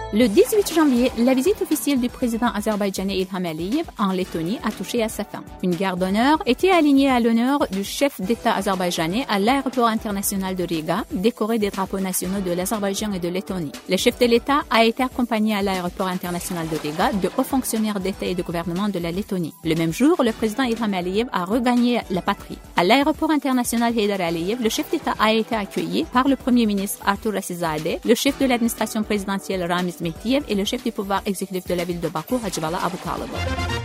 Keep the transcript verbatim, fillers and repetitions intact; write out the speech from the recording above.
Le dix-huit janvier, la visite officielle du président azerbaïdjanais Ilham Aliyev en Lettonie a touché à sa fin. Une garde d'honneur était alignée à l'honneur du chef d'État azerbaïdjanais à l'aéroport international de Riga, décoré des drapeaux nationaux de l'Azerbaïdjan et de Lettonie. Le chef de l'État a été accompagné à l'aéroport international de Riga de hauts fonctionnaires d'État et de gouvernement de la Lettonie. Le même jour, le président Ilham Aliyev a regagné la patrie. À l'aéroport international Heydar Aliyev, le chef d'État a été accueilli par le premier ministre Artur Rasizadeh, le chef de l'administration présidentielle Ramiz Mehdiyev et le chef du pouvoir exécutif de la ville de Bakou, Hacıbala Abutalov.